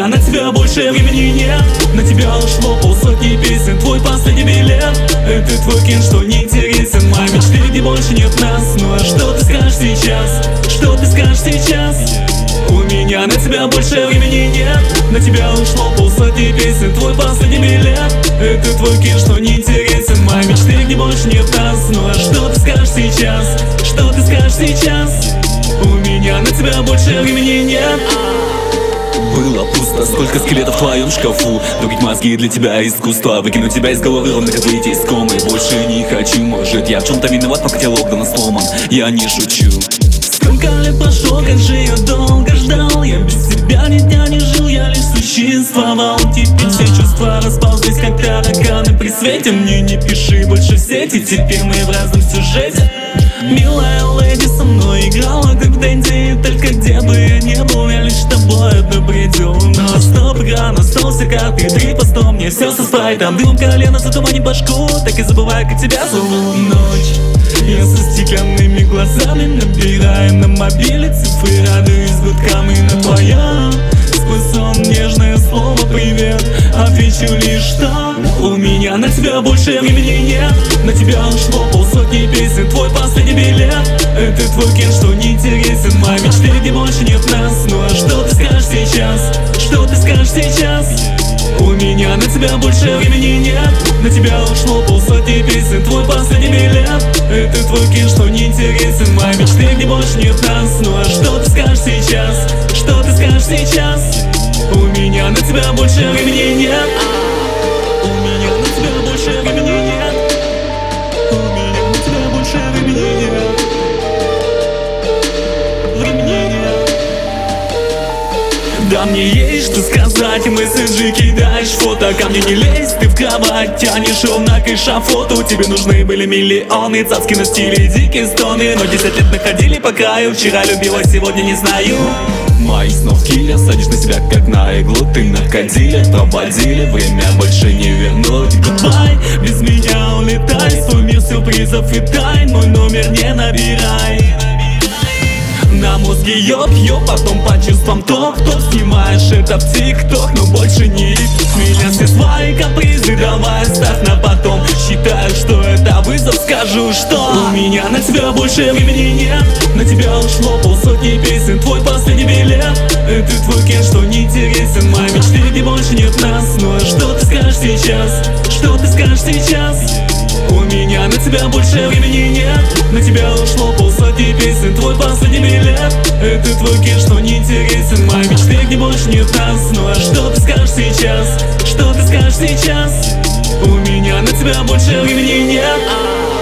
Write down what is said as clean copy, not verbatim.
меня на тебя больше времени нет. На тебя ушло полсотни песен, твой последний билет. Это твой кен, что не интересен. Мои мечты, где больше нет нас. Ну а что ты скажешь сейчас? Что ты скажешь сейчас? У меня на тебя больше времени нет. На тебя ушло полсотни песен, твой последний билет. Это твой кен, что не интересен. Мои мечты, где больше нет нас. Ну а что ты скажешь сейчас? Что ты скажешь сейчас? У меня на тебя больше времени нет. Было пусто, сколько скелетов в твоем шкафу. Других мозги для тебя искусство. Выкину тебя из головы, ровно как выйти из комы. Больше не хочу, может я в чем-то виноват, но котелок давно сломан. Я не шучу. Сколько лет прошло, как же я долго ждал. Я без тебя ни дня не жил, я лишь существовал. Теперь все чувства расползлись, как тараканы при свете. Мне не пиши больше в сети, теперь мы в разном сюжете. Милая леди со мной играла как в Дэнди. Только где бы я не был, я лишь тобой одобридел. Но стоп, экран остался карты, 3 по 100. Мне все со спрайтом, дымом колено, затумани башку. Так и забываю, как тебя зовут. Ночь, я со стеклянными глазами набираем на мобиле цифры, радуюсь гудкам и на твоем. Сквозь сон нежное слово привет, отвечу лишь что у меня на тебя больше времени нет. На тебя ушло полсотни песен, твой последний билет. Это твой кен, что не интересен. Мои мечты, где больше нет нас. Ну а что ты скажешь сейчас? Что ты скажешь сейчас? У меня на тебя больше времени нет. На тебя ушло полсотни песен, твой последний билет. Это твой кен, что не интересен. Мои мечты, где больше нет нас. Ну а что ты скажешь сейчас? Что ты скажешь сейчас? У меня на тебя больше времени нет. У меня на тебя больше времени нет. У меня на тебя больше времени нет. Времени нет. Да мне есть что сказать, месседжи кидаешь, фото ко мне не лезь. Ты в кровать тянешь ровно к эшафоту. Тебе нужны были миллионы, цацки на стиле, дикие стоны. Но 10 лет находили по краю, вчера любила, сегодня не знаю. Мои снов киллер, садишь на себя как на иглу. Ты на кадиле, проводили, время больше не вернуть. Goodbye, без меня улетай, свой мир сюрпризов и тайн. Мой номер не набирай. На мозге ёб-ёб, потом по чувствам топ-топ. Снимаешь это в тик-ток, но больше не с меня все свои капризы, давай ставь на потом. Считаю, что это вызов, скажу, что у меня на тебя больше времени нет. На тебя ушло полсотни песен, твой последний билет. Это твой кен, что не интересен. Мои мечты, где больше нет нас. Ну а что ты скажешь сейчас? Что ты скажешь сейчас? У меня на тебя больше времени нет. На тебя ушло полсотни песен, твой последний билет. Это твой кен, что не интересен. Мои мечты, где больше нет нас. Ну а что ты скажешь сейчас? Что ты скажешь сейчас? У меня на тебя больше времени нет.